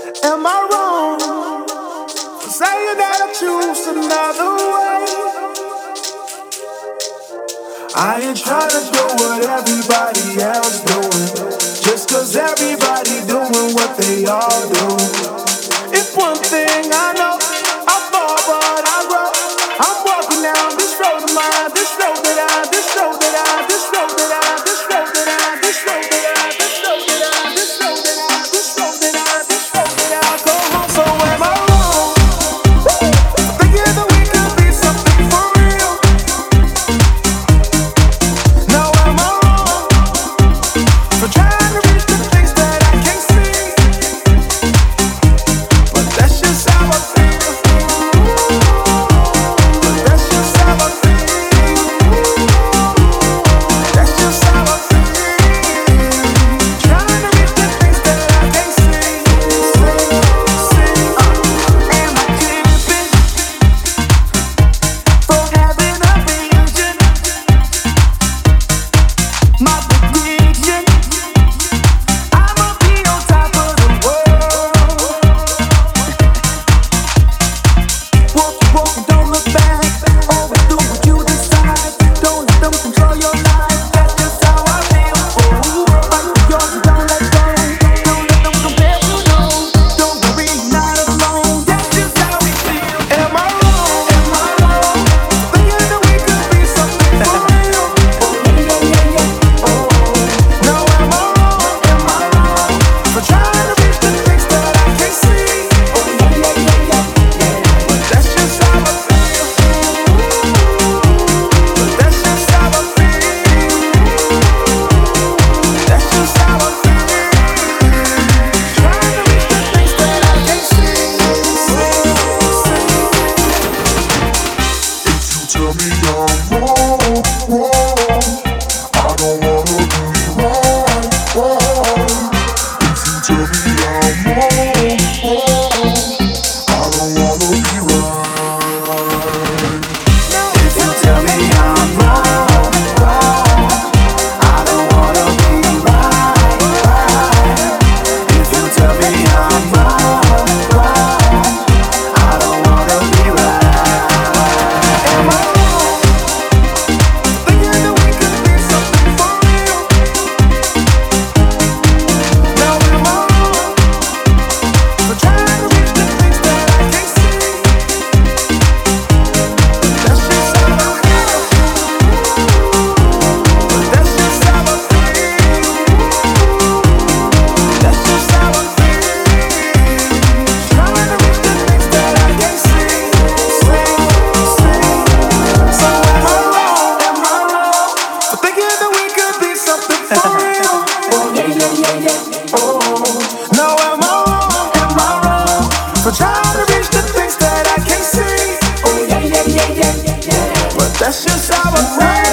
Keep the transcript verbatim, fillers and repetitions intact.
Am I wrong for saying that I choose another way? I ain't trying to do what everybody else doing, just cause everybody doing what they all do. It's one thing I know, I fall but I grow. I'm walking down this road of mine, this road that I, this road that I, this road that I, this road that I, this road that I, this road that I, this road that I, this road that I, this road that I go home. So am I wrong? Thinking that we could be something for real. Now am I wrong for trying to reach the things that I can't see? But that's just how I feel. But that's just how I feel. That's just how I feel. Trying to reach the things that I can't see. See, uh, am I tripping for having a vision? My prediction, I'ma be on top of the world. Walk, walk, and don't look back. Always do what you decide. Don't let them control your life. That's just how I feel. Ooh, fight for yours and don't let go. Don't let them compare you, no. Don't worry, you're not alone. That's just how we feel. Am I wrong? Am I wrong? Thinking that we could be something for real. Oh, yeah, yeah, yeah, yeah. Now am I wrong? Am I wrong for trying to reach the things that I can't see? Oh yeah, yeah, yeah, yeah, yeah. But that's just how I feel. But that's just how I feel. That's just how I feel. Trying to reach the things that I can't see. If you tell me I'm wrong, wrong, I don't wanna be right, right. If you tell me I'm wrong, wrong, I don't wanna be right. If you tell me I'm wrong, wrong, I don't wanna be right, right. If you tell me I'm wrong, wrong, I don't wanna be right. Am I wrong? Thinking that we could be something for real. Now am I wrong for trying to reach the things that I can't see? That's just how I feel. But that's just how I feel. That's just how I feel. Trying to reach the things that I can't see. See, see. So am I wrong? Am I wrong for thinking that we could be something for real? Oh yeah, yeah, yeah, yeah. Oh. Now am I wrong? Am I wrong for trying to reach the things that I can't see? Oh yeah, yeah, yeah, yeah, yeah. But that's just how I feel.